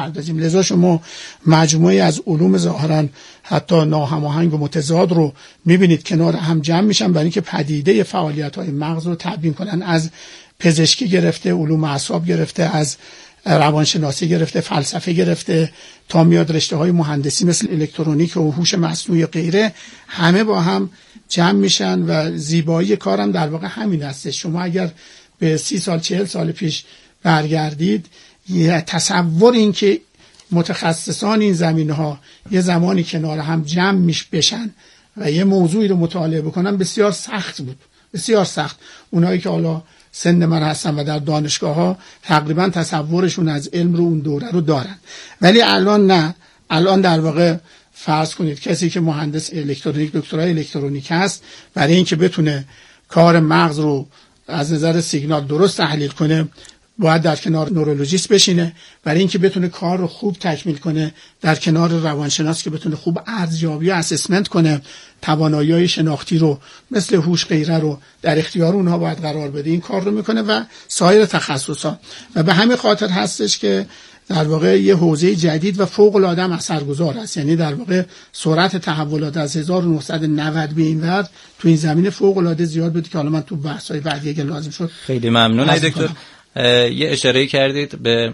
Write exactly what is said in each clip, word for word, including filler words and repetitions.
بپردازیم. لذا شما مجموعی از علوم ظاهرا حتی ناهماهنگ و متضاد رو میبینید کنار هم جمع میشن برای اینکه پدیده فعالیت‌های مغز رو تبیین کنن، از پزشکی گرفته، علوم اعصاب گرفته، از روانشناسی گرفته، فلسفه گرفته، تا میاد رشته های مهندسی مثل الکترونیک و هوش مصنوعی و غیره، همه با هم جمع میشن و زیبایی کارم در واقع همین هست. شما اگر به سی سال چهل سال پیش برگردید، یه تصور این که متخصصان این زمینه‌ها یه زمانی کنار هم جمع میش بشن و یه موضوعی رو مطالعه بکنن بسیار سخت بود، بسیار سخت. اونایی که حالا سن من هستن و در دانشگاه ها تقریبا تصورشون از علم رو اون دوره رو دارن، ولی الان نه. الان در واقع فرض کنید کسی که مهندس الکترونیک، دکترای الکترونیک هست، برای اینکه بتونه کار مغز رو از نظر سیگنال درست تحلیل کنه باید در کنار نورولوژیست بشینه، برای اینکه بتونه کار رو خوب تکمیل کنه در کنار روانشناس که بتونه خوب ارزیابی و اسسمنت کنه، توانایی‌های شناختی رو مثل هوش غیره رو در اختیار اونها باید قرار بده. این کار رو میکنه و سایر تخصصات. و به همین خاطر هستش که در واقع یه حوزه جدید و فوق العاده اثرگذار است. یعنی در واقع سرعت تحولات از هزار و نهصد و نود به این ور تو این زمینه فوق العاده زیاد بود که حالا من تو بحث‌های بعدی اگه لازم شد. خیلی ممنون آقای دکتر. یه اشاره کردید به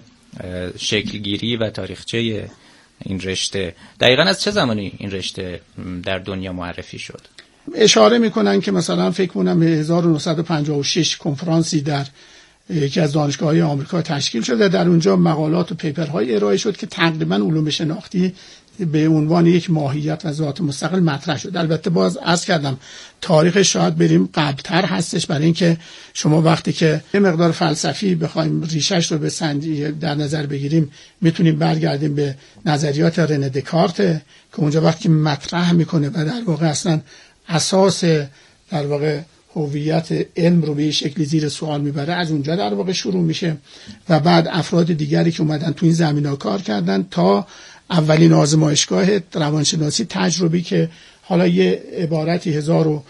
شکلگیری و تاریخچه این رشته. دقیقاً از چه زمانی این رشته در دنیا معرفی شد؟ اشاره میکنن که مثلا فکر کنم هزار و نهصد و پنجاه و شش کنفرانسی در یکی از دانشگاه‌های آمریکا تشکیل شد و در اونجا مقالات و پیپرهای ارائه شد که تقریباً علوم شناختی به عنوان یک ماهیت و ذات مستقل مطرح شد. البته باز عرض کردم تاریخ شاید بریم قبلتر هستش، برای اینکه شما وقتی که یه مقدار فلسفی بخوایم ریشش رو به سنجی در نظر بگیریم میتونیم برگردیم به نظریات رنه دکارت که اونجا وقتی مطرح میکنه و در واقع اصلا اساس در واقع هویت علم رو به شکلی زیر سوال میبره، از اونجا در واقع شروع میشه و بعد افراد دیگری که اومدن تو این زمینه‌ها کار کردن تا اولین آزمایشگاه روانشناسی تجربی که حالا یه عبارتی هزار و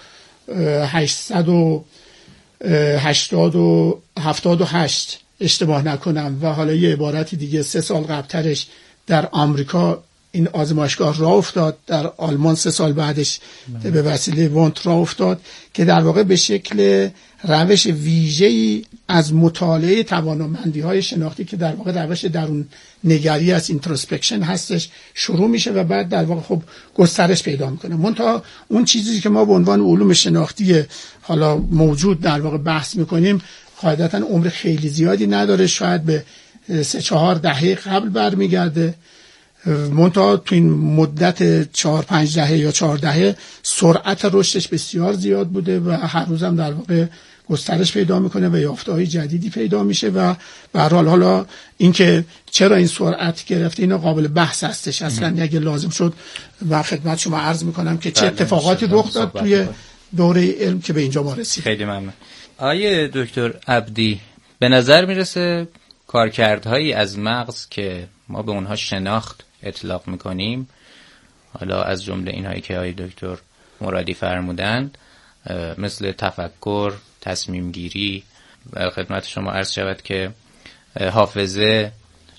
هشتصد و هشتاد و هفتاد و هشت اشتباه نکنم و حالا یه عبارتی دیگه سه سال قبلترش در آمریکا این آزمایشگاه راه افتاد، در آلمان سه سال بعدش به وسیله وانت راه افتاد که در واقع به شکل روش ویژه‌ای از مطالعه توانمندی‌های شناختی که در واقع روش درون نگری از اینتروسپکشن هستش شروع میشه و بعد در واقع خب گسترش پیدا میکنه. منتها اون چیزی که ما به عنوان علوم شناختی حالا موجود در واقع بحث میکنیم قاعدتاً عمر خیلی زیادی نداره، شاید به سه چهار دهه قبل برمیگرده. منتها تو این مدت چهار پنج دهه یا چهار دهه سرعت رشدش بسیار زیاد بوده و هر روزم در واقع گسترش پیدا میکنه و یافته‌های جدیدی پیدا میشه و به هر حال حالا اینکه چرا این سرعت گرفته اینا قابل بحث هستش. اصلا اگه لازم شد و خدمت شما عرض میکنم که چه اتفاقاتی رخ داد توی دوره علم که به اینجا ما رسید. خیلی ممنون. آقای دکتر عبدی، به نظر میرسه کارکردهایی از مغز که ما به اونها شناخت اطلاق میکنیم، حالا از جمله اینهایی که آقای دکتر مرادی فرمودند، مثل تفکر، تصمیم گیری و خدمت شما عرض شود که حافظه،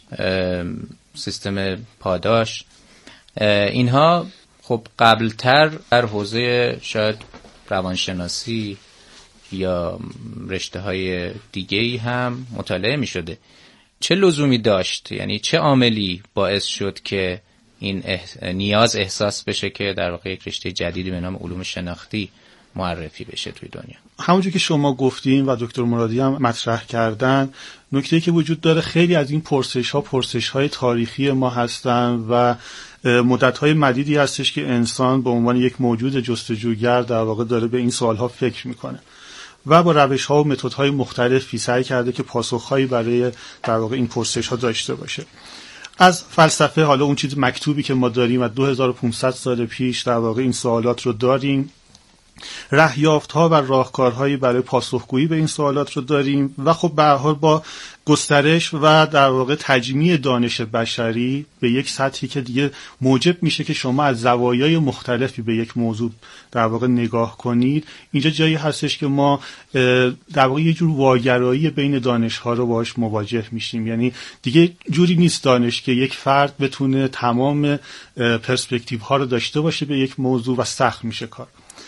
سیستم پاداش، اینها خب قبلتر در حوزه شاید روانشناسی یا رشته های دیگه‌ای هم مطالعه می شده. چه لزومی داشت؟ یعنی چه عاملی باعث شد که این اح... نیاز احساس بشه که در واقع یک رشته جدیدی به نام علوم شناختی معرفی بشه توی دنیا؟ همونجور که شما گفتین و دکتر مرادی هم مطرح کردن، نکته‌ای که وجود داره خیلی از این پرسش‌ها پرسش‌های تاریخی ما هستن و مدت‌های مدیدی هستش که انسان به عنوان یک موجود جستجوگر در واقع داره به این سوال‌ها فکر می‌کنه و با روش‌ها و متدهای مختلفی سعی کرده که پاسخ‌هایی برای در واقع این پرسش‌ها داشته باشه. از فلسفه، حالا اون چیز مکتوبی که ما داریم از دو هزار و پانصد سال پیش در واقع این سوالات رو داریم رهیافت‌ها و راهکارهایی برای پاسخگویی به این سوالات رو داریم و خب به هر حال با گسترش و در واقع تجمیع دانش بشری به یک سطحی که دیگه موجب میشه که شما از زوایای مختلفی به یک موضوع در واقع نگاه کنید، اینجا جایی هستش که ما در واقع یه جور واگرایی بین دانش‌ها رو باهاش مواجه میشیم. یعنی دیگه جوری نیست دانش که یک فرد بتونه تمام پرسپکتیوها رو داشته باشه به یک موضوع و سخت میشه کار.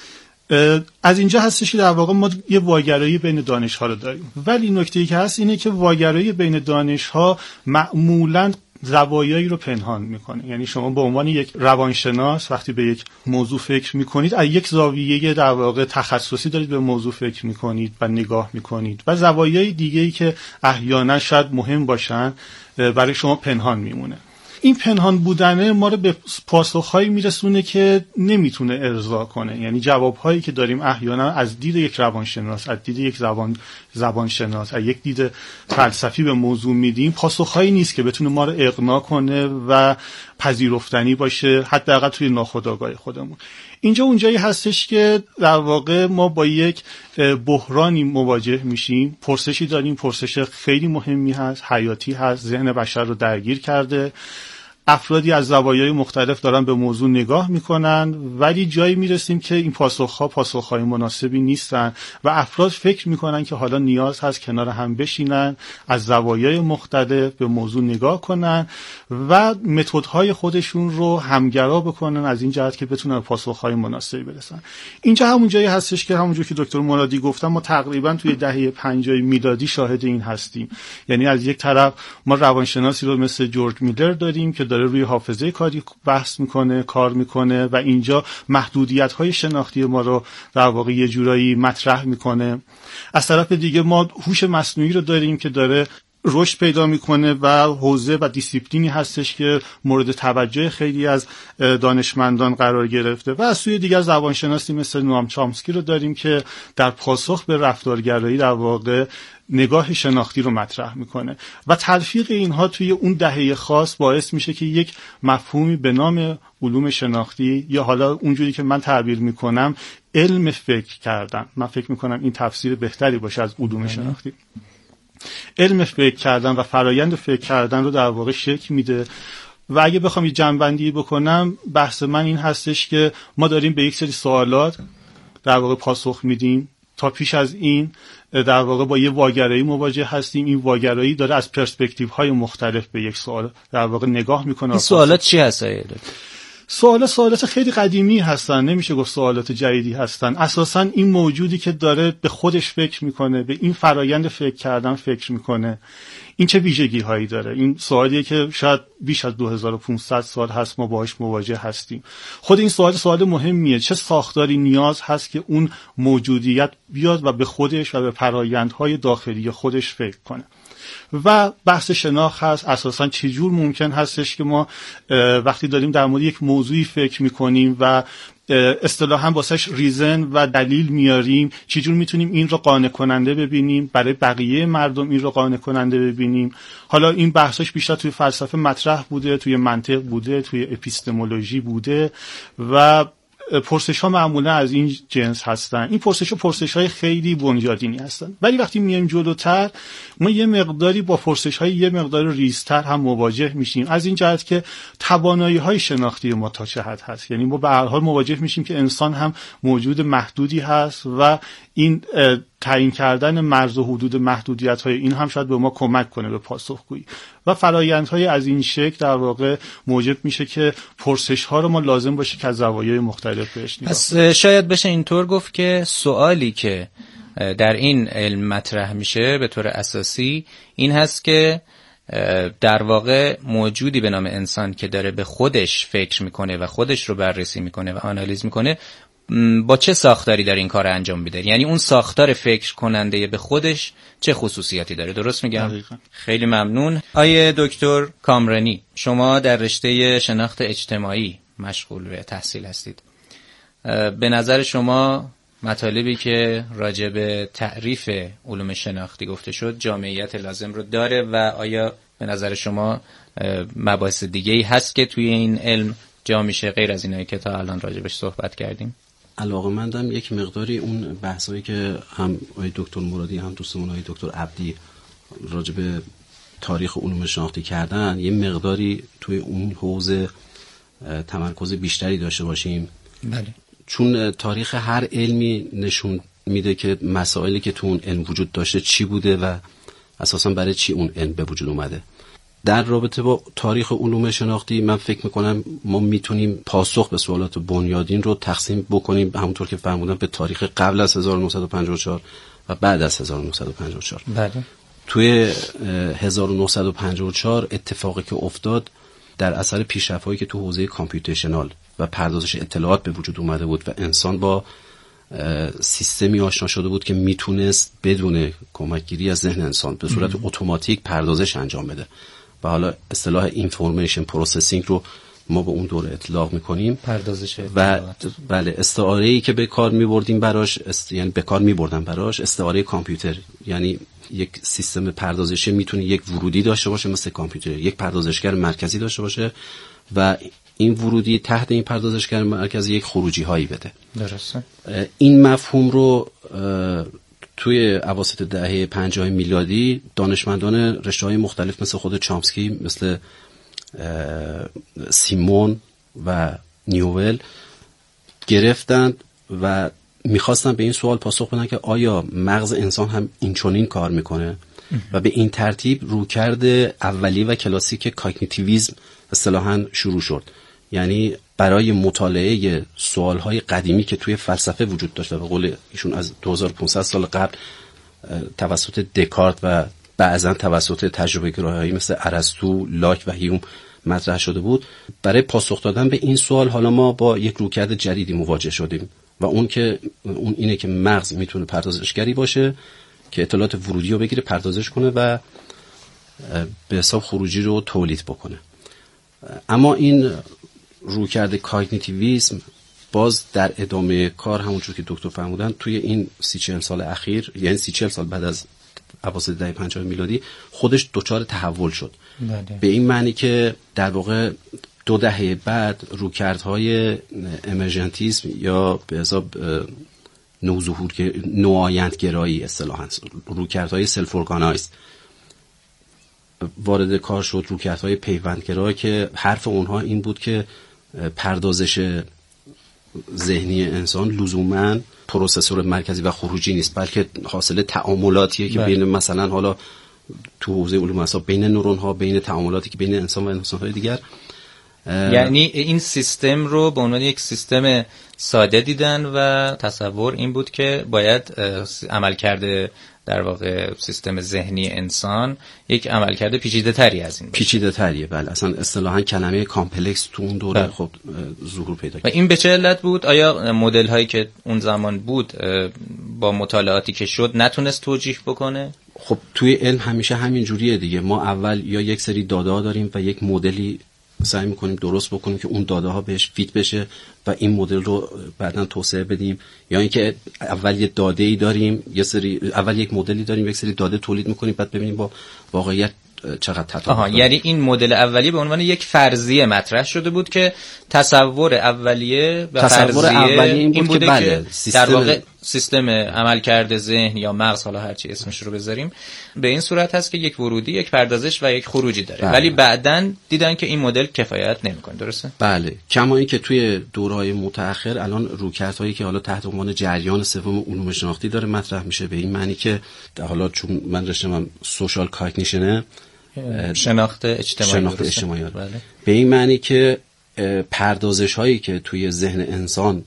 از اینجا هستش که در واقع ما یه واگرایی بین دانش‌ها رو داریم، ولی نکته‌ای که هست اینه که واگرایی بین دانش‌ها معمولاً زوایایی رو پنهان میکنه. یعنی شما به عنوان یک روانشناس وقتی به یک موضوع فکر میکنید، از یک زاویه در واقع تخصصی دارید به موضوع فکر میکنید و نگاه میکنید و زوایای دیگه‌ای که احیانا شاید مهم باشن برای شما پنهان میمونه. این پنهان بودنه ما رو به پاسخهایی میرسونه که نمیتونه ارضا کنه. یعنی جوابهایی که داریم احیانا از دید یک روانشناس، از دید یک زبان زبانشناس، از یک دید فلسفی به موضوع میدیم، پاسخهایی نیست که بتونه ما رو اقناع کنه و پذیرفتنی باشه، حداقل توی ناخودآگاه خودمون. اینجا اونجایی هستش که در واقع ما با یک بحرانی مواجه میشیم. پرسشی داریم، پرسش خیلی مهمی هست، حیاتی هست، ذهن بشر رو درگیر کرده. افرادی از زوایای مختلف دارن به موضوع نگاه میکنن، ولی جایی میرسیم که این پاسخها پاسخهای مناسبی نیستن و افراد فکر میکنن که حالا نیاز هست کنار هم بشینن، از زوایای مختلف به موضوع نگاه کنن و متدهای خودشون رو همگرا بکنن از این جهت که بتونن پاسخهای مناسبی برسن. اینجا همون جایی هستش که همونجور که دکتر مرادی گفتن ما تقریبا توی دهه پنجاه میلادی شاهد این هستیم. یعنی از یک طرف ما روانشناسی رو مثل جورج میلر داریم که داره روی حافظه کاری بحث میکنه، کار میکنه و اینجا محدودیت‌های شناختی ما رو در واقع یه جورایی مطرح میکنه. از طرف دیگه ما هوش مصنوعی رو داریم که داره رشد پیدا میکنه و حوزه و دیسیپلینی هستش که مورد توجه خیلی از دانشمندان قرار گرفته و از سوی دیگر زبانشناسی مثل نوام چامسکی رو داریم که در پاسخ به رفتارگرایی در واقع نگاه شناختی رو مطرح میکنه و تلفیق اینها توی اون دهه خاص باعث میشه که یک مفهومی به نام علوم شناختی یا حالا اونجوری که من تعبیر میکنم علم فکر کردن، من فکر میکنم این تفسیر بهتری باشه از علوم شناختی، علم فکر کردن و فرایند فکر کردن رو در واقع شکل میده. و اگه بخوام یه جنبندی بکنم، بحث من این هستش که ما داریم به یک سری سوالات در واقع پاسخ میدیم. تا پیش از این در واقع با یه واگرایی مواجه هستیم. این واگرایی داره از پرسپکتیوهای مختلف به یک سوال در واقع نگاه میکنه. این سوالات چی هست؟ سوالات سوالات خیلی قدیمی هستن، نمیشه گفت سوالات جدیدی هستن. اساساً این موجودی که داره به خودش فکر میکنه، به این فرایند فکر کردن فکر میکنه، این چه ویژگی هایی داره؟ این سوالیه که شاید بیش از دو هزار و پانصد سال هست ما باهاش مواجه هستیم. خود این سوال سوال مهمیه. چه ساختاری نیاز هست که اون موجودیت بیاد و به خودش و به فرایندهای داخلی خودش فکر کنه؟ و بحث شناخت هست. اساساً چجور ممکن هستش که ما وقتی داریم در مورد یک موضوعی فکر میکنیم و اصطلاحاً واسش ریزن و دلیل میاریم، چجور میتونیم این رو قانع کننده ببینیم، برای بقیه مردم این رو قانع کننده ببینیم. حالا این بحثش بیشتر توی فلسفه مطرح بوده، توی منطق بوده، توی اپیستمولوژی بوده و پرسش ها معمولا از این جنس هستن. این پرسش ها پرسش های خیلی بنیادینی هستن، ولی وقتی میایم جلوتر ما یه مقداری با پرسش های یه مقدار ریزتر هم مواجه میشیم، از این جهت که توانایی های شناختی ما تا چه حد هست. یعنی ما به هر حال مواجه میشیم که انسان هم موجود محدودی هست و این تعیین کردن مرز و حدود محدودیت های این هم شاید به ما کمک کنه به پاسخگویی و فرآیندهای از این شکل در واقع موجب میشه که پرسش ها رو ما لازم باشه که از زوایای مختلف بهش نگاه پس شاید بشه اینطور گفت که سوالی که در این علم مطرح میشه به طور اساسی این هست که در واقع موجودی به نام انسان که داره به خودش فکر میکنه و خودش رو بررسی میکنه و آنالیز میکنه با چه ساختاری داره این کار انجام میده. یعنی اون ساختار فکر کننده به خودش چه خصوصیاتی داره. درست میگم؟ دقیقا. خیلی ممنون. آیه دکتر کامرانی، شما در رشته شناخت اجتماعی مشغول به تحصیل هستید. به نظر شما مطالبی که راجع به تعریف علوم شناختی گفته شد جامعیت لازم رو داره و آیا به نظر شما مباحث دیگه‌ای هست که توی این علم جا میشه غیر از اینایی که تا الان راجبش صحبت کردیم؟ علاقه‌مندم یک مقداری اون بحثایی که هم آقای دکتر مرادی هم دوستمون آقای دکتر عبدی راجع به تاریخ علوم شناختی کردن، یه مقداری توی اون حوزه تمرکز بیشتری داشته باشیم. بله. چون تاریخ هر علمی نشون میده که مسائلی که تو اون علم وجود داشته چی بوده و اساسا برای چی اون علم به وجود اومده. در رابطه با تاریخ علوم شناختی من فکر میکنم ما میتونیم پاسخ به سوالات بنیادین رو تقسیم بکنیم همونطور که فرمودم به تاریخ قبل از هزار و نهصد و پنجاه و چهار و بعد از هزار و نهصد و پنجاه و چهار. بله. توی هزار و نهصد و پنجاه و چهار اتفاقی که افتاد در اثر پیشرفت‌هایی که تو حوزه کامپیوتیشنال و پردازش اطلاعات به وجود اومده بود و انسان با سیستمی آشنا شده بود که میتونست بدون کمکگیری از ذهن انسان به صورت اتوماتیک پردازش انجام بده و حالا اصطلاح اینفورمیشن پروسسینگ رو ما به اون دوره اطلاق میکنیم. پردازش و بله استعاره‌ای که به کار میبردیم براش است... یعنی به کار میبردن براش استعاره کامپیوتر، یعنی یک سیستم پردازشی میتونه یک ورودی داشته باشه مثل کامپیوتر، یک پردازشگر مرکزی داشته باشه و این ورودی تحت این پردازشگر مرکزی یک خروجی هایی بده. درسته. این مفهوم رو توی اواسط دهه پنجاه میلادی دانشمندان رشته‌های مختلف مثل خود چامسکی، مثل سیمون و نیوول گرفتند و میخواستن به این سوال پاسخ بدن که آیا مغز انسان هم این چنین کار میکنه و به این ترتیب رویکرد اولی و کلاسیک کاگنیتیویسم اصطلاحاً شروع شد. یعنی برای مطالعه سوالهای قدیمی که توی فلسفه وجود داشته، به قول ایشون از دو هزار و پانصد سال قبل توسط دکارت و بعضا توسط تجربه گرایه‌هایی مثل ارسطو، لاک و هیوم مطرح شده بود، برای پاسخ دادن به این سوال حالا ما با یک رویکرد جدیدی مواجه شدیم و اون که اون اینه که مغز میتونه پردازشگری باشه که اطلاعات ورودی رو بگیره، پردازش کنه و به حساب خروجی رو تولید بکنه. اما این رویکرد کاگنیتیویسم باز در ادامه کار همونجور که دکتر فرمودن توی این سی چهل سال اخیر، یعنی سی چهل سال بعد از اواسط دهه پنجاه میلادی خودش دچار تحول شد. بله. به این معنی که در واقع دو دهه بعد رویکردهای امرژنتیسم یا به حساب نوظهور نوآیندگرایی اصطلاحاً رویکردهای سلف ارگانایزد وارد کار شد، رویکردهای پیوندگرا که حرف اونها این بود که پردازش ذهنی انسان لزوماً پروسسور مرکزی و خروجی نیست، بلکه حاصل تعاملاتیه که بین مثلا حالا تو حوزه علوم اعصاب بین نورون ها، بین تعاملاتی که بین انسان و انسان‌های دیگر. یعنی این سیستم رو به عنوان یک سیستم ساده دیدن و تصور این بود که باید عملکرد در واقع سیستم ذهنی انسان یک عملکرد پیچیده تری از این باشه. پیچیده تریه، بله. اصلا اصطلاحاً کلمه کامپلکس تو اون دوره خب ظهور پیدا کرد. و این به چه علت بود؟ آیا مدل هایی که اون زمان بود با مطالعاتی که شد نتونست توجیه بکنه؟ خب توی علم همیشه همین جوریه دیگه. ما اول یا یک سری داده ها داریم و یک مدلی سعی میکنیم درست بکنیم که اون داده ها بهش فیت بشه و این مدل رو بعداً توسعه بدیم، یا اینکه اول یه داده ای داریم، یه سری اول یک مدلی داریم، یک سری داده تولید میکنیم، بعد ببینیم با واقعیت چقدر تطابق داره. یعنی این مدل اولیه به عنوان یک فرضیه مطرح شده بود که تصور اولیه و تصور فرضیه اولیه این, بود این بوده که, بله که سیستم در واقع سیستم عملکرد ذهن یا مغز، حالا هر چی اسمش رو بذاریم، به این صورت هست که یک ورودی، یک پردازش و یک خروجی داره. بله. ولی بعداً دیدن که این مدل کفایت نمی‌کنه. درسته؟ بله. کما اینکه توی دوره‌های متأخر الان رویکردهایی که حالا تحت عنوان جریان سوم علوم شناختی داره مطرح میشه، به این معنی که حالا چون من رشته‌ام سوشال کاگنیشنه، شناخت اجتماعی، شناخت اجتماعی. بله. به این معنی که پردازش هایی که توی ذهن انسان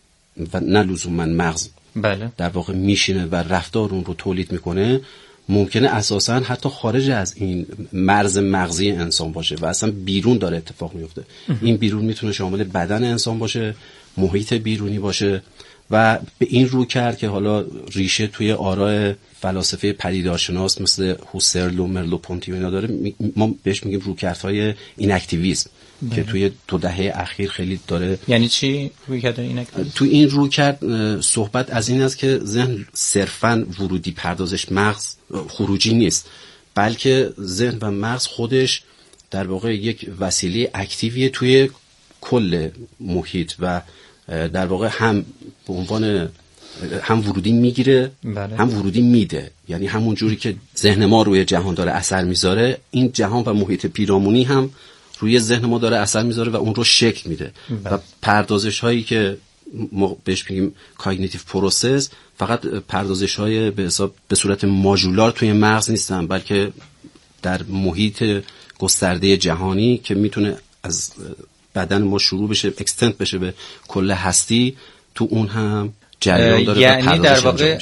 و نه لزوما مغز بله. در واقع میشینه و رفتار اون رو تولید میکنه، ممکنه اساسا حتی خارج از این مرز مغزی انسان باشه و اصلا بیرون داره اتفاق میفته. این بیرون میتونه شامل بدن انسان باشه، محیط بیرونی باشه و به این رو کرد که حالا ریشه توی آراء فلاسفه پدیدارشناس مثل هوسرل و مرلو پونتی و اینا داره. ما بهش میگیم رویکردهای ایناکتیویسم که توی دو دهه اخیر خیلی داره. یعنی چی رویکرد ایناکتیویسم؟ تو این رویکرد صحبت از این است که ذهن صرفاً ورودی پردازش، مغز خروجی نیست، بلکه ذهن و مغز خودش در واقع یک وسیله اکتیویه توی کل محیط و در واقع هم به عنوان هم ورودی میگیره بله. هم ورودی میده. یعنی همون جوری که ذهن ما روی جهان داره اثر میذاره، این جهان و محیط پیرامونی هم روی ذهن ما داره اثر میذاره و اون رو شکل میده بله. و پردازش هایی که ما بهش میگیم کاگنیتیو پروسس فقط پردازش های به حساب به صورت ماژولار توی مغز نیستن، بلکه در محیط گسترده جهانی که میتونه از بدن ما شروع بشه، اکستنت بشه به کل هستی، تو اون هم جریان داره. یعنی در واقع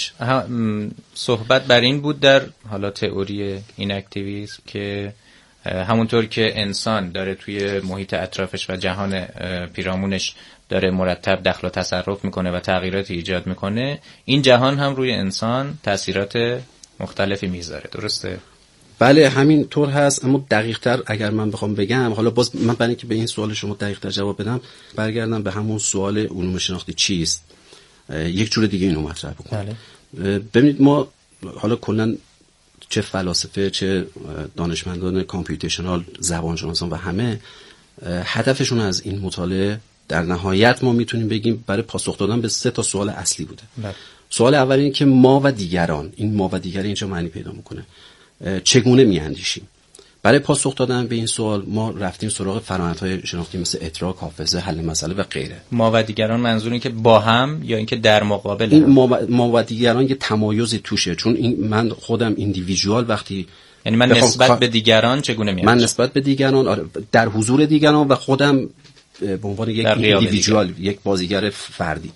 صحبت بر این بود در حالا تئوری این اکتیویسم که همونطور که انسان داره توی محیط اطرافش و جهان پیرامونش داره مرتب دخل و تصرف میکنه و تغییراتی ایجاد میکنه، این جهان هم روی انسان تاثیرات مختلفی میذاره. درسته؟ بله همین طور هست. اما دقیق تر اگر من بخوام بگم، حالا باز من برای اینکه به این سوال شما دقیق تر جواب بدم برگردم به همون سوال علوم شناختی چیست، یک جور دیگه اینو مطرح بکنم. بله. ببینید ما حالا کلا چه فلاسفه چه دانشمندان کامپیوتیشنال، زبانشناسان و همه هدفشون از این مطالعه در نهایت ما میتونیم بگیم برای پاسخ دادن به سه تا سوال اصلی بوده. بله. سوال اول این که ما و دیگران، این ما و دیگران اینجا معنی پیدا میکنه، چگونه میاندیشیم. برای پاسخ دادن به این سوال ما رفتیم سراغ فرآیندهای شناختی مثل ادراک، حافظه، حل مسئله و غیره. ما و دیگران منظور این که با هم یا اینکه در مقابل این ما و, ما و دیگران یه تمایزی توشه، چون این من خودم ایندیویدوال وقتی یعنی من نسبت کا... به دیگران چگونه میاندیشم؟ من نسبت به دیگران آره، در حضور دیگران و خودم به عنوان یک ایندیویدوال، یک بازیگر فردی.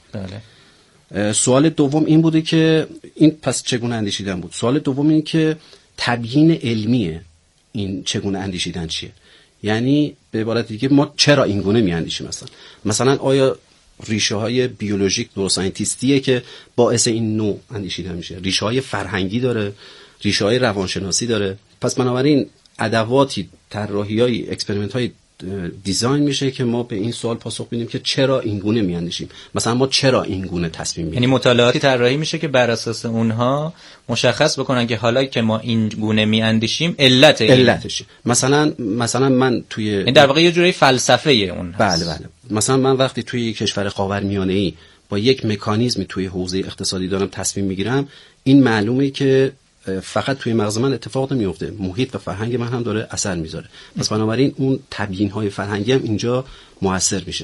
بله. سوال دوم این بوده که این پس چگونه اندیشیدن بود. سوال دوم این که تبیین علمیه این چگونه اندیشیدن چیه، یعنی به عبارت دیگه ما چرا این گونه میاندیشیم. مثلا مثلا آیا ریشه های بیولوژیک نوروساینتیستیه که باعث این نوع اندیشیدن میشه، ریشه های فرهنگی داره، ریشه های روانشناسی داره. پس بنابراین ادواتی، طراحی‌های، اکسپریمنت های دیزاین میشه که ما به این سوال پاسخ بدیم که چرا این گونه میاندیشیم. مثلا ما چرا این گونه تصمیم میگیریم. یعنی مطالعاتی طراحی میشه که بر اساس اونها مشخص بکنن که حالا که ما این گونه میاندیشیم علت این علتشه. مثلا مثلا من توی این در واقع یه جوری فلسفه اون هست. بله بله. مثلا من وقتی توی یک کشور خاورمیانه‌ای با یک مکانیزمی توی حوزه اقتصادی دارم تصمیم میگیرم، این معلومه که فقط توی مغز من اتفاق نمیفته، محیط و فرهنگ من هم داره اثر میذاره. پس بنابراین اون تبیین‌های فرهنگی هم اینجا موثر میشه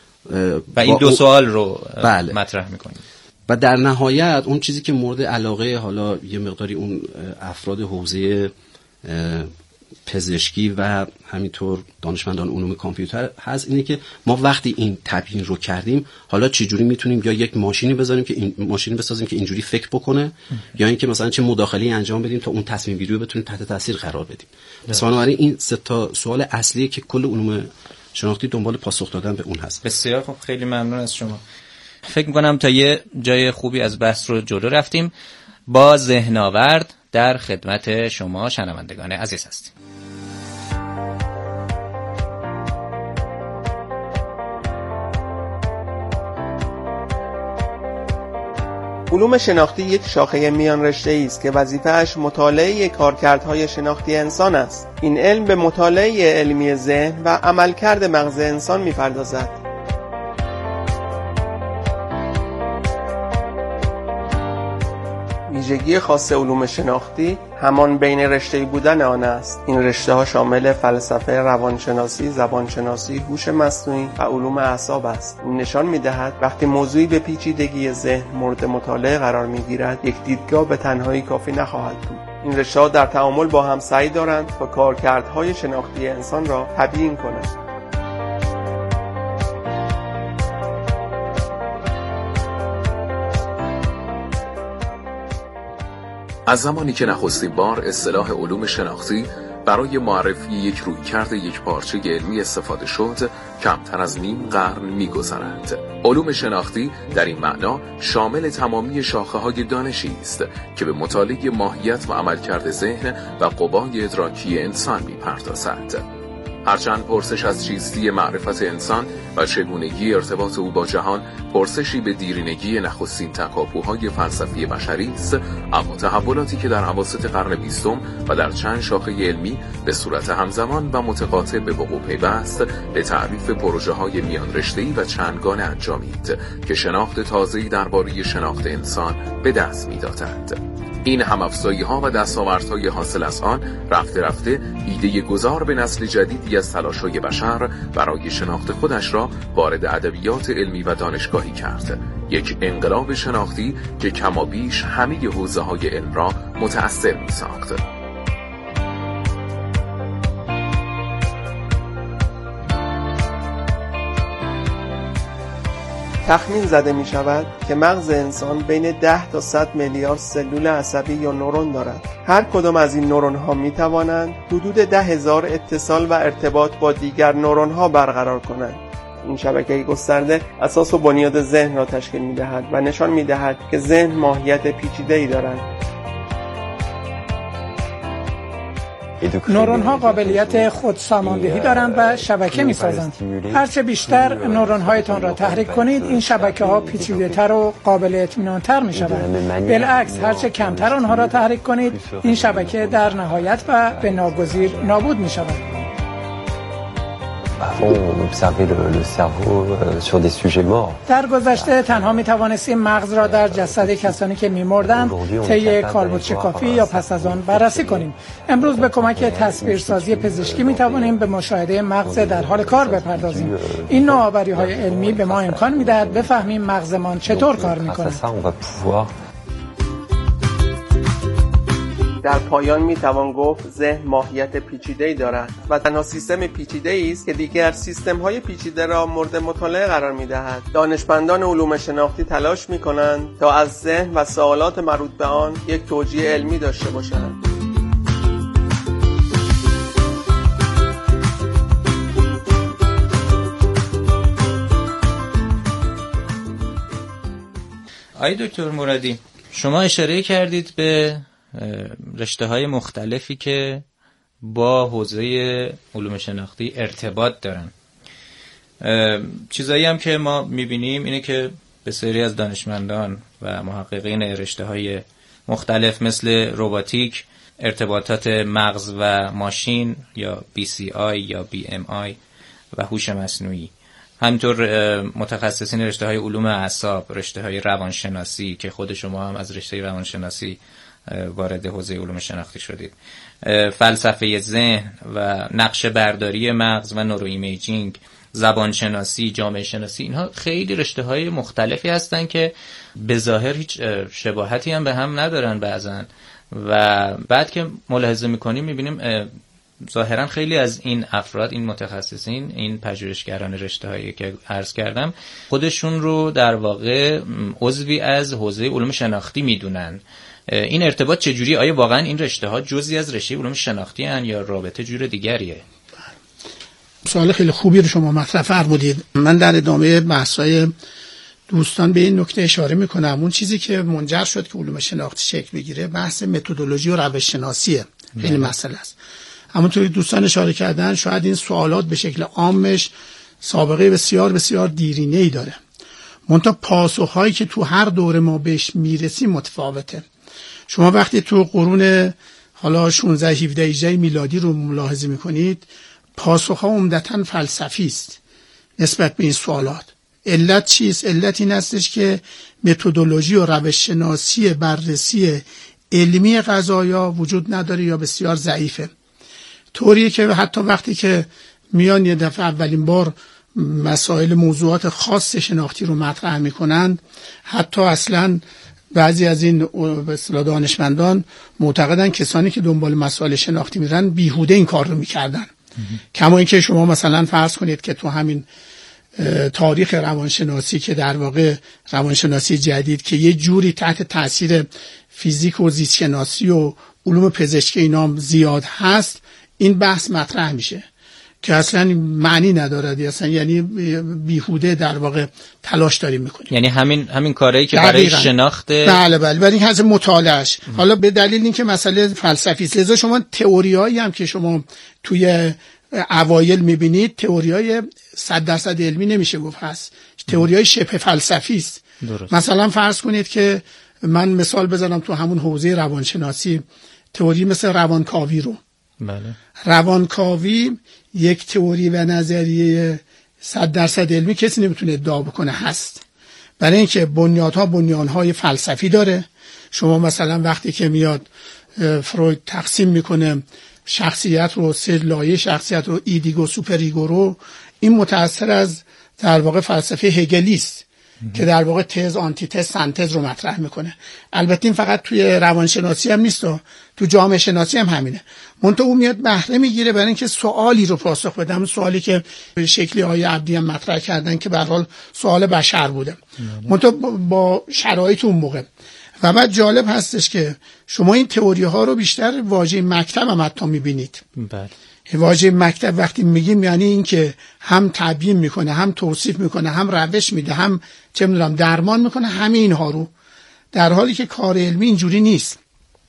و این دو سوال رو بله. مطرح میکنیم. و در نهایت اون چیزی که مورد علاقه حالا یه مقداری اون افراد حوزه پزشکی و همینطور دانشمندان علوم کامپیوتر هست، اینه که ما وقتی این تبیین رو کردیم حالا چه جوری میتونیم یا یک ماشینی بذاریم که این ماشینی بسازیم که اینجوری فکر بکنه، یا اینکه مثلا چه مداخله‌ای انجام بدیم تا اون تصمیم گیری رو بتونیم تحت تاثیر قرار بدیم. پس بنابراین این سه تا سوال اصلیه که کل علوم شناختی دنبال پاسخ دادن به اون هست. بسیار خوب، خیلی ممنون از شما. فکر می‌کنم تا یه جای خوبی از بحث رو جلو رفتیم. با ذهن‌آورد در خدمت شما شنوندگان عزیز هستیم. علوم شناختی یک شاخه میان رشته‌ای است که وظیفه‌اش مطالعه کارکردهای شناختی انسان است. این علم به مطالعه علمی ذهن و عملکرد مغز انسان می‌پردازد. ویژگی خاص علوم شناختی همان بین رشته‌ای بودن آن است. این رشته‌ها شامل فلسفه، روانشناسی، زبانشناسی، هوش مصنوعی و علوم اعصاب است. این نشان می‌دهد وقتی موضوعی به پیچیدگی ذهن مورد مطالعه قرار می‌گیرد، یک دیدگاه به تنهایی کافی نخواهد بود. این رشته‌ها در تعامل با هم سعی دارند تا کارکردهای شناختی انسان را تبیین کنند. از زمانی که نخستین بار اصطلاح علوم شناختی برای معرفی یک رویکرد یک پارچه علمی استفاده شد، کمتر از نیم قرن می‌گذرد. علوم شناختی در این معنا شامل تمامی شاخه‌های دانشی است که به مطالعه ماهیت و عملکرد ذهن و قوای ادراکی انسان می‌پردازد. هرچند پرسش از چیستی معرفت انسان و چگونگی ارتباط او با جهان پرسشی به دیرینگی نخستین تکاپوهای فلسفی بشری است، اما تحولاتی که در اواسط قرن بیستم و در چند شاخه علمی به صورت همزمان و متقاطع به وقوع پیوست به تعریف پروژه‌های میان رشته‌ای و چندگانه انجامید که شناخت تازه‌ای درباره شناخت انسان به دست می‌دادند. این هم‌افزایی‌ها و دستاوردهای حاصل از آن رفته رفته ایده گذار به نسل جدیدی از تلاش‌های بشر برای شناخت خودش را وارد ادبیات علمی و دانشگاهی کرد. یک انقلاب شناختی که کمابیش همه حوزه‌های علم را متأثر می‌ساخت. تخمین زده می شود که مغز انسان بین ده تا صد میلیارد سلول عصبی یا نورون دارد. هر کدام از این نورون ها می توانند حدود ده هزار اتصال و ارتباط با دیگر نورون ها برقرار کنند. این شبکه گسترده اساس و بنیاد ذهن را تشکیل می دهد و نشان می دهد که ذهن ماهیت پیچیده‌ای دارد. نورون ها قابلیت خودساماندهی دارند و شبکه می سازند. هرچه بیشتر نورون هایتان را تحریک کنید، این شبکه ها پیچیده تر و قابل اطمینان تر می شوند. بالعکس، هرچه کمتر آنها را تحریک کنید، این شبکه در نهایت و به ناگزیر نابود می شود. در گذشته تنها می توانستیم مغز را در جسد کسانی که می مردند طی کالبدشکافی یا پس از آن بررسی کنیم. امروز به کمک تصویرسازی پزشکی می توانیم به مشاهده مغز در حال کار بپردازیم. این نوآوری های علمی به ما امکان می دهد بفهمیم مغزمان چطور کار می کند. در پایان می توان گفت ذهن ماهیت پیچیده‌ای دارد و تنها سیستم پیچیده‌ای است که دیگر سیستم‌های پیچیده را مورد مطالعه قرار می‌دهد. دانشمندان علوم شناختی تلاش می‌کنند تا از ذهن و سوالات مربوط به آن یک توجیه علمی داشته باشند. آقای دکتر مرادی، شما اشاره کردید به رشته‌های مختلفی که با حوزه علوم شناختی ارتباط دارن. چیزایی هم که ما می‌بینیم اینه که بسیاری از دانشمندان و محققین رشته‌های مختلف مثل روباتیک، ارتباطات مغز و ماشین یا بی سی آی یا بی ام آی و هوش مصنوعی، همینطور متخصصین رشته‌های علوم اعصاب، رشته‌های روانشناسی که خود شما هم از رشته روانشناسی وارد حوزه علوم شناختی شدید، فلسفه ذهن و نقشه برداری مغز و نورو ایمیجینگ، زبان شناسی، جامعه شناسی، اینها خیلی رشته‌های مختلفی هستن که به ظاهر هیچ شباهتی هم به هم ندارن بعضن و بعد که ملاحظه می‌کنیم می‌بینیم ظاهرا خیلی از این افراد، این متخصصین، این پژوهشگران رشته‌هایی که عرض کردم خودشون رو در واقع عضوی از حوزه علوم شناختی میدونن. این ارتباط چجوری؟ آیا واقعا این رشته ها جزئی از رشته علوم شناختی هن یا رابطه جور دیگریه؟ سوال خیلی خوبی رو شما مطرح فرمودید. من در ادامه بحث‌های دوستان به این نکته اشاره میکنم. اون چیزی که منجر شد که علوم شناختی شکل بگیره بحث متدولوژی و روش شناسیه. خیلی مسئله است. همونطوری دوستان اشاره کردن شاید این سوالات به شکل عامش سابقه بسیار بسیار دیرینه‌ای داره. منتها پاسخ‌هایی که تو هر دوره ما بهش میرسیم متفاوته. شما وقتی تو قرون حالا شانزده هفده هجده میلادی رو ملاحظه میکنید، پاسخ‌ها عمدتاً فلسفی است نسبت به این سوالات. علت چیست؟ علت این هستش که متدولوژی و روش شناسی بررسی علمی قضایا وجود نداره یا بسیار ضعیفه، طوریه که حتی وقتی که میان یه دفعه اولین بار مسائل موضوعات خاص شناختی رو مطرح میکنند، حتی اصلاً بعضی از این به اصطلاح دانشمندان معتقدن کسانی که دنبال مسائل شناختی میرن بیهوده این کار رو میکردن. کما اینکه شما مثلا فرض کنید که تو همین تاریخ روانشناسی که در واقع روانشناسی جدید که یه جوری تحت تاثیر فیزیک و زیست شناسی و علوم پزشکی اینام زیاد هست، این بحث مطرح میشه که اصلا معنی نداره، اصلا یعنی بیهوده در واقع تلاش داریم میکنیم. یعنی همین همین کارهایی که برای شناخت بله بله برای این حاجه مطالعهش حالا به دلیل اینکه مسئله فلسفی است، لذا شما تئوریایی هم که شما توی اوایل میبینید تئوریای صد درصد علمی نمیشه گفت هست، تئوریای شبه فلسفی است. مثلا فرض کنید که من مثال بزنم تو همون حوزه روانشناسی، تئوری مثل روانکاوی رو. بله. روانکاوی یک تئوری و نظریه صد درصد علمی کسی نمیتونه ادعا بکنه هست، برای اینکه بنیادها بنیانهای فلسفی داره. شما مثلا وقتی که میاد فروید تقسیم میکنه شخصیت رو، سه لایه شخصیت رو، ایدیگو، سوپر ایگو رو، این متأثر از در واقع فلسفه هگلی است که در واقع تز، آنتی تز، سنتز رو مطرح میکنه. البته این فقط توی روانشناسی هم نیست، تو جامعه شناسی هم همینه. منتها اون میاد بهره میگیره برای اینکه سوالی رو پاسخ بده، همون سوالی که به شکلی آقای عبدی هم مطرح کردن که به هر حال سوال بشر بوده، منتها با شرایط اون موقع. و بعد جالب هستش که شما این تئوری ها رو بیشتر واژه مکتب هم حتی میبینید. بله. واژه مکتب وقتی میگیم یعنی این که هم تبیین میکنه، هم توصیف میکنه، هم روش میده، هم چه میدونم درمان میکنه، همه اینها رو، در حالی که کار علمی اینجوری نیست.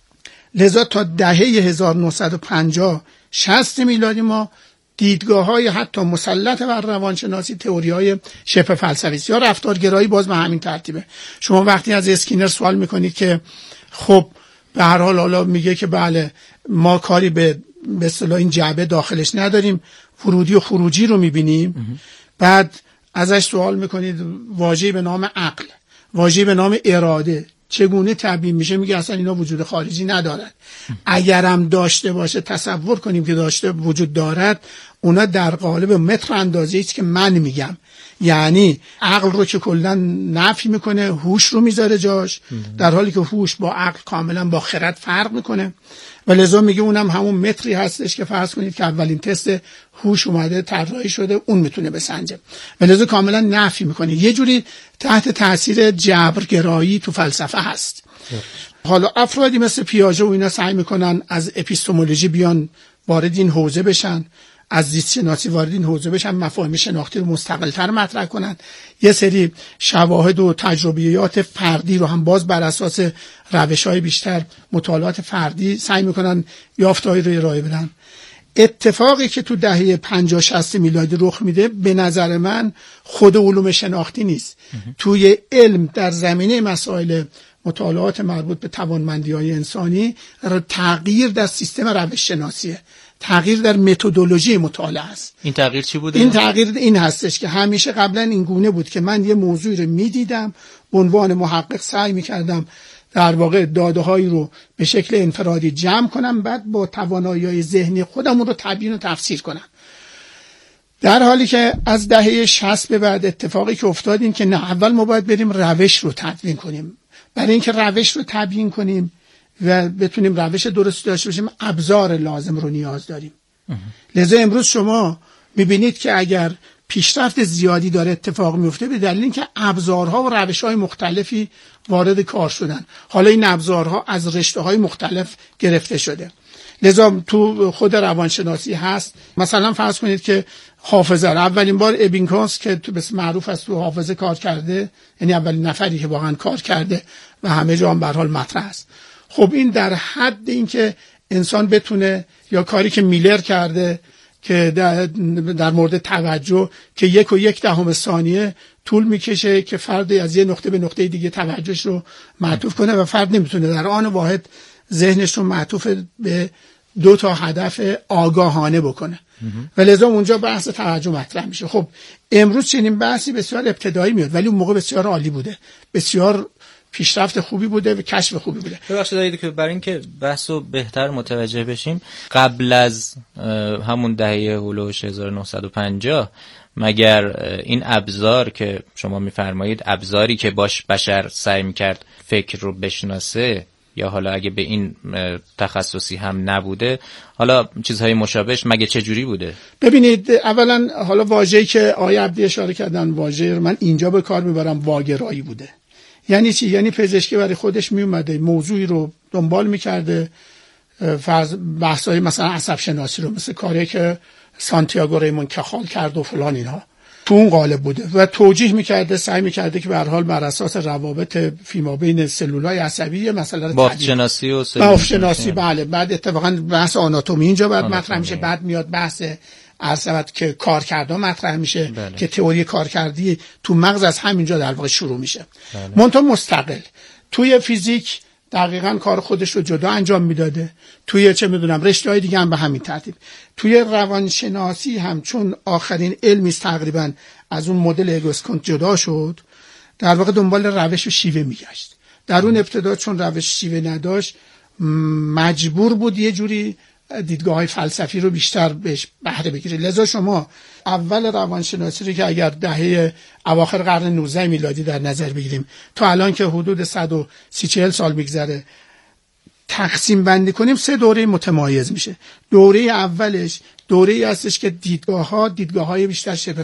لذا تا دهه هزار و نهصد و پنجاه شصت میلادی ما دیدگاه‌های حتی مسلط بر روانشناسی تئوری‌های شبه فلسفی یا رفتارگرایی باز به همین ترتیبه. شما وقتی از اسکینر سوال میکنید که خب به هر حال حالا میگه که بله ما کاری به به اصطلاح این جعبه داخلش نداریم، ورودی و خروجی رو میبینیم، بعد ازش سوال میکنید واژه‌ای به نام عقل، واژه‌ای به نام اراده چگونه تبیین میشه، میگه اصلا اینا وجود خارجی ندارد. اگرم داشته باشه تصور کنیم که داشته وجود دارد، اونا در قالب متر اندازه‌ای است که من میگم. یعنی عقل رو که کلا نفی میکنه، هوش رو میذاره جاش، در حالی که هوش با عقل کاملا با خرد فرق میکنه و لذا میگه اونم همون متری هستش که فرض کنید که اولین تست هوش اومده طراحی شده اون میتونه بسنجه و لذا کاملا نفی میکنه. یه جوری تحت تاثیر جبرگرایی تو فلسفه هست. حالا افرادی مثل پیاژه و اینا سعی میکنن از اپیستمولوژی بیان وارد این حوزه بشن، از زیست شناسی وارد این حوزه بشن، مفاهیم شناختی رو مستقل‌تر مطرح کنن، یه سری شواهد و تجربیات فردی رو هم باز بر اساس روش‌های بیشتر مطالعات فردی سعی میکنن یافته‌هایی رو ارائه بدن. اتفاقی که تو دهه پنجاه شصت میلادی رخ میده به نظر من خود علوم شناختی نیست. توی علم در زمینه مسائل مطالعات مربوط به توانمندی‌های انسانی تغییر در سیستم روش شناسیه، تغییر در متدولوژی مطالعه است. این تغییر چی بوده؟ این تغییر این هستش که همیشه قبلا این گونه بود که من یه موضوعی رو میدیدم، به عنوان محقق سعی میکردم در واقع داده‌هایی رو به شکل انفرادی جمع کنم، بعد با توانایی‌های ذهنی خودم رو تبیین و تفسیر کنم. در حالی که از دهه شصت به بعد اتفاقی که افتاد این که نه، اول ما باید بریم روش رو تدوین کنیم. برای اینکه روش رو تبیین کنیم و بتونیم روش درست داشته باشیم، ابزار لازم رو نیاز داریم. لذا امروز شما میبینید که اگر پیشرفت زیادی داره اتفاق میفته به دلیل اینکه ابزارها و روش‌های مختلفی وارد کار شدن. حالا این ابزارها از رشته‌های مختلف گرفته شده. لذا تو خود روانشناسی هست، مثلا فرض کنید که حافظه، اولین بار ابینکاس که تو بس معروف است تو حافظه کار کرده، یعنی اولین نفری که واقعا کار کرده و همه جا هم به هر حال مطرح است. خب این در حد این که انسان بتونه، یا کاری که میلر کرده که در, در مورد توجه که یک و یک دهم ثانیه طول میکشه که فرد از یه نقطه به نقطه دیگه توجهش رو معطوف کنه و فرد نمیتونه در آن واحد ذهنش رو معطوف به دو تا هدف آگاهانه بکنه و لذا اونجا بحث توجه مطرح میشه. خب امروز چنین بحثی بسیار ابتدایی میاد ولی اون موقع بسیار عالی بوده، بسیار پیشرفت خوبی بوده و کشف خوبی بوده. ببخشید دارید که برای اینکه بحثو بهتر متوجه بشیم، قبل از همون دهه هولوش هزار و نهصد و پنجاه مگر این ابزار که شما میفرمایید ابزاری که باش بشر سعی میکرد فکر رو بشناسه، یا حالا اگه به این تخصصی هم نبوده، حالا چیزهای مشابهش مگه چه جوری بوده؟ ببینید، اولا حالا واژه‌ای که آقای عبدی اشاره کردن، واژه من اینجا به کار میبرم واگرایی بوده. یعنی چی؟ یعنی پزشکی برای خودش می اومده موضوعی رو دنبال میکرده، فرض بحثای مثلا عصب شناسی رو، مثل کاری که سانتیاگو ریمون کخال کرد و فلان، اینها تو اون قالب بوده و توجیه میکرده، سعی میکرده که به هر حال بر اساس روابط فیما بین سلولای عصبی مثلا بافت شناسی و سلول بافت شناسی، بله. بعد اتفاقا بحث آناتومی اینجا بعد مطرح میشه، بعد میاد بحث عرض که کارکردها مطرح میشه بله. که تئوری کارکردی تو مغز از همینجا در واقع شروع میشه. بله. منتها مستقل. توی فیزیک دقیقاً کار خودش رو جدا انجام میداده، توی چه میدونم رشته‌های دیگه هم به همین ترتیب. توی روانشناسی هم چون آخرین علمی است تقریباً از اون مدل اگوسکونت جدا شد، در واقع دنبال روش و شیوه میگشت. در اون ابتدا چون روش شیوه نداشت مجبور بود یه جوری دیدگاه‌های فلسفی رو بیشتر بهش بهره بگیره. لذا شما اول روانشناسی رو که اگر دهه اواخر قرن نوزدهم میلادی در نظر بگیریم تا الان که حدود صد و سی چهل سال میگذره تقسیم بندی کنیم، سه دوره متمایز میشه. دوره اولش دوره‌ای هستش که دیدگاه‌ها دیدگاه‌های بیشتر شبه